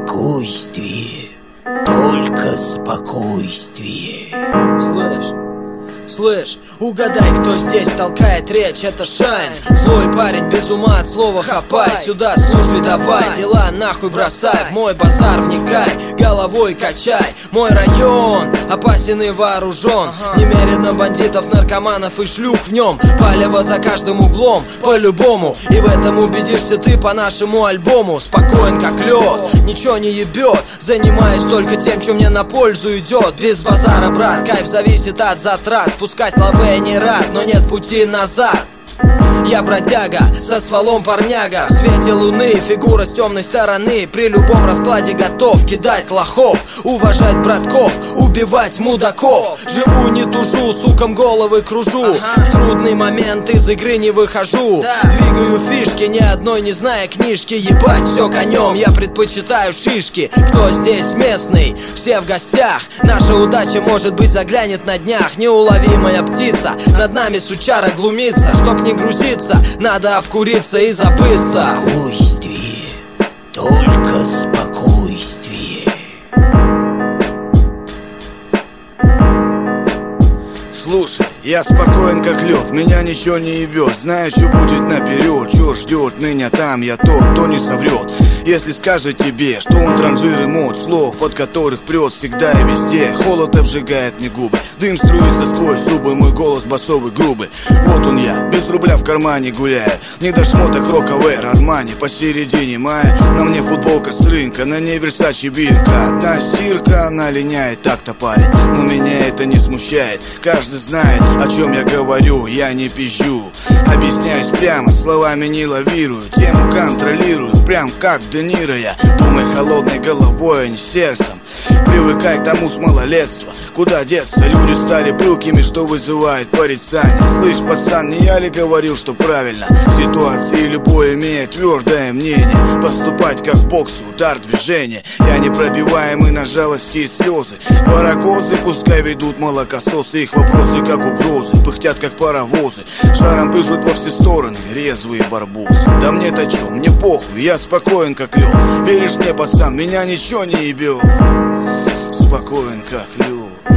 Спокойствие, только спокойствие. Слышь, угадай, кто здесь толкает речь, это Шайн. Злой парень без ума от слова хапай. Сюда слушай давай, дела нахуй бросай. В мой базар вникай, головой качай. Мой район опасен и вооружен. Немерено бандитов, наркоманов и шлюх в нем. Палево за каждым углом, по-любому. И в этом убедишься ты по нашему альбому. Спокоен как лед, ничего не ебет. Занимаюсь только тем, что мне на пользу идет. Без базара, брат, кайф зависит от затрат. Пускать лавы я не рад, но нет пути назад. Я бродяга, со стволом парняга. В свете луны, фигура с темной стороны. При любом раскладе готов кидать лохов, уважать братков, убивать мудаков. Живу, не тужу, сукам головы кружу. В трудный момент из игры не выхожу. Двигаю фишки, ни одной не зная книжки. Ебать, все конем, я предпочитаю шишки. Кто здесь местный? Все в гостях. Наша удача, может быть, заглянет на днях. Неуловимая птица, над нами сучара глумится. Чтоб не грузиться, надо обкуриться и забыться. Спокойствие, только спокойствие. Слушай, я спокоен как лед, меня ничего не ебет. Знаю, что будет наперед, что ждет меня там. Я тот, кто не соврет, если скажет тебе, что он транжир и мод слов, от которых прет всегда и везде. Холод обжигает мне губы, дым струится сквозь зубы, мой голос басовый грубый. Вот он я, без рубля в кармане гуляю. Не до шмоток Роковер, Армани посередине мая. На мне футболка с рынка, на ней Версачи бирка. Одна стирка, она линяет, так-то парень, но меня это не смущает. Каждый знает, о чем я говорю, я не пизжу. Объясняюсь прямо, словами не лавирую. Тему контролирую, прям как Де Ниро я. Думай холодной головой, а не сердцем. Привыкай к тому с малолетства. Куда деться? Люди стали пылкими, что вызывает порицание. Слышь, пацан, не я ли говорил, что правильно? В ситуации любой имеет твердое мнение. Поступать как в боксе, удар, движение. Я непробиваемый на жалости и слезы. Паракозы пускай ведут молокососы. Их вопросы как угрозы, пыхтят как паровозы. Шаром пыжут во все стороны резвые барбосы. Да мне-то чё, мне похуй, я спокоен как лед. Веришь мне, пацан, меня ничего не ебет. Спокоен как лед.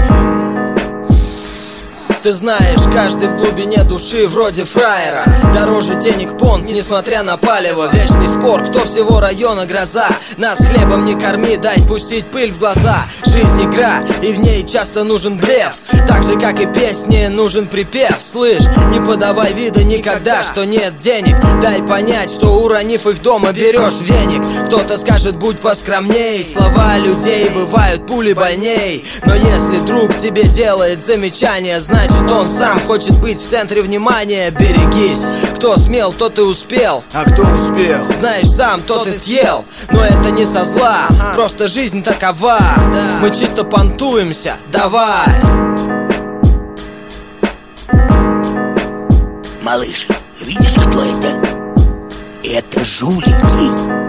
Ты знаешь, каждый в глубине души вроде фраера. Дороже денег понт, несмотря на палево. Вечный спор, кто всего района гроза. Нас хлебом не корми, дай пустить пыль в глаза. Жизнь игра, и в ней часто нужен блеф. Так же, как и песне, нужен припев. Слышь, не подавай вида никогда, что нет денег. Дай понять, что уронив их дома, берешь веник. Кто-то скажет, будь поскромней. Слова людей бывают пули больней. Но если друг тебе делает замечание, значит он сам хочет быть в центре внимания. Берегись, кто смел, тот и успел. А кто успел? Знаешь сам, тот и съел. Но это не со зла, просто жизнь такова. Мы чисто понтуемся, давай. Малыш, видишь, кто это? Это жулики.